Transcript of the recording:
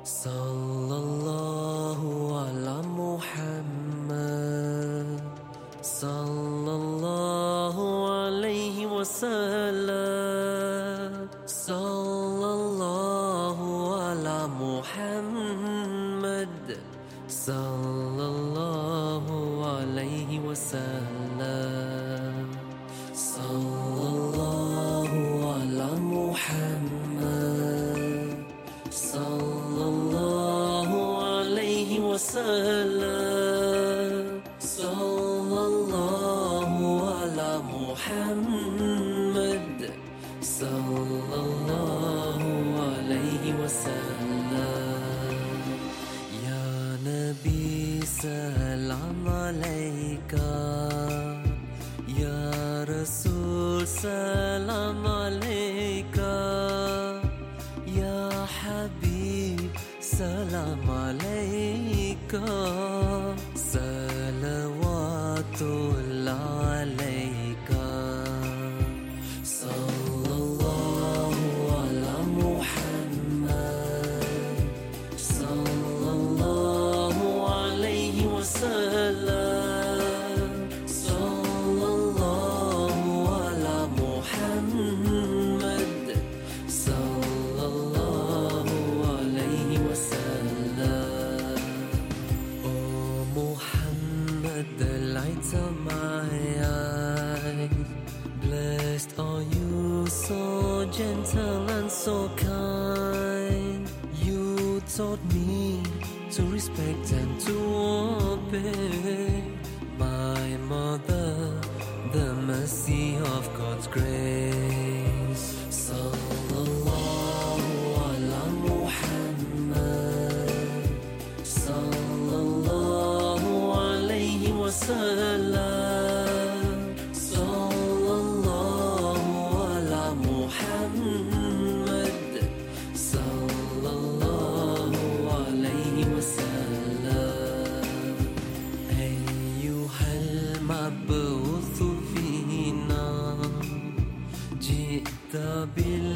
صلى الله على محمد صلى الله عليه وسلم صلى الله على محمد صلى الله عليه وسلم صلى الله على محمد صلى الله عليه وسلم صلى الله على محمد صلى الله عليه وسلم يا نبي سلام عليك يا رسول سلام عليك يا حبيب سلام عليك صلوات الله عليك صلى الله على محمد صلى الله عليه وسلم صلى الله على محمد صلى الله عليه وسلم Oh Muhammad, the light of my eyes, blessed are you, so gentle and so kind. You taught me to respect and to obey my mother, the mercy of God's grace. Sallallahu ala Muhammad Sallallahu alayhi wa sallam Sallallahu ala Muhammad Sallallahu alayhi wa sallam أيها المبعوث فينا جئت